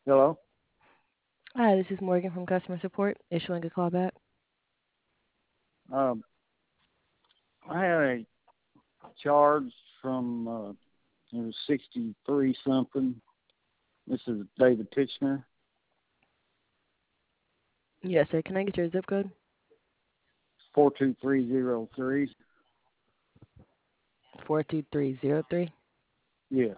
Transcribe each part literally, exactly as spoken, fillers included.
Hello. Hi, this is Morgan from customer support. Issuing a call back. Um, I had a charge from uh, it was sixty three something. This is David Titchener, Yes, sir. Can I get your zip code? four two three zero three. four two three zero three. Yes,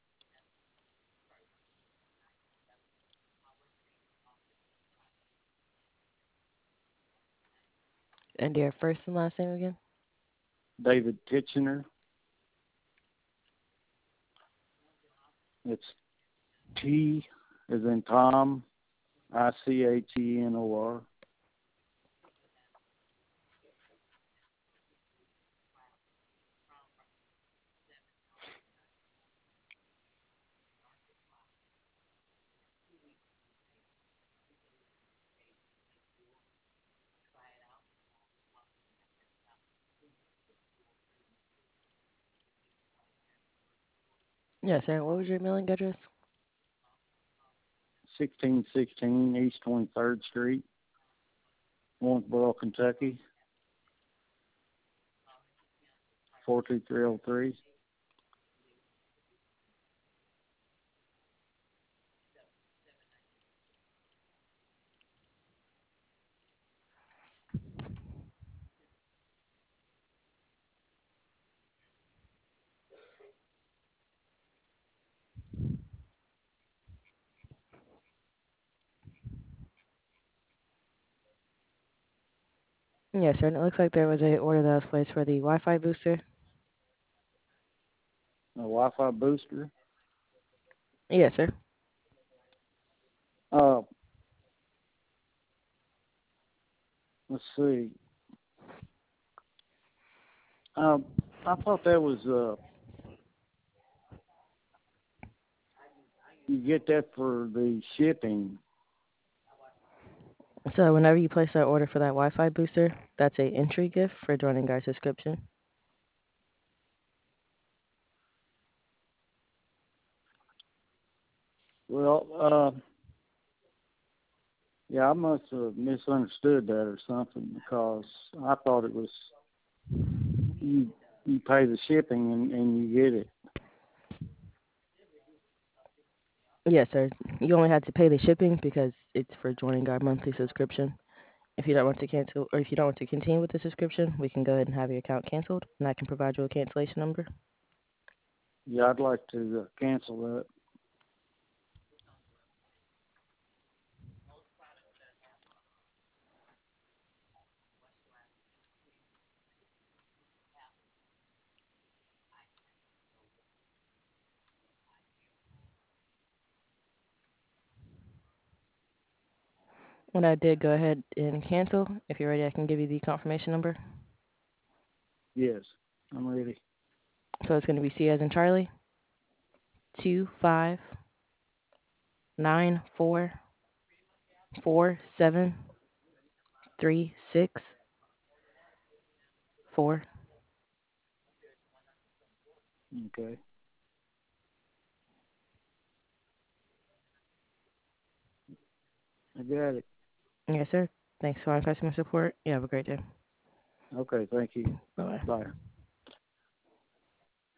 And your first and last name again? David Titchener. It's T as in Tom, I C H E N O R. Yes, sir. What was your mailing address? sixteen sixteen East twenty-third Street, Warrensboro, Kentucky, four two three zero three. Yes, sir. And it looks like there was a order that was placed for the Wi-Fi booster. A Wi-Fi booster. Yes, sir. Uh, let's see. Um, I thought that was uh, you get that for the shipping. So whenever you place that order for that Wi-Fi booster, that's a entry gift for joining our subscription. Well, uh, yeah, I must have misunderstood that or something because I thought it was you you pay the shipping and, and you get it. Yes, sir. You only had to pay the shipping because it's for joining our monthly subscription. If you don't want to cancel, or if you don't want to continue with the subscription, we can go ahead and have your account canceled, and I can provide you a cancellation number. Yeah, I'd like to uh, cancel that. When I did go ahead and cancel, if you're ready, I can give you the confirmation number. Yes, I'm ready. So it's going to be C as in Charlie, two five nine four four seven three six four. Okay, I got it. Yes, sir. Thanks for our customer support. You have a great day. Okay, thank you. Bye bye. Bye.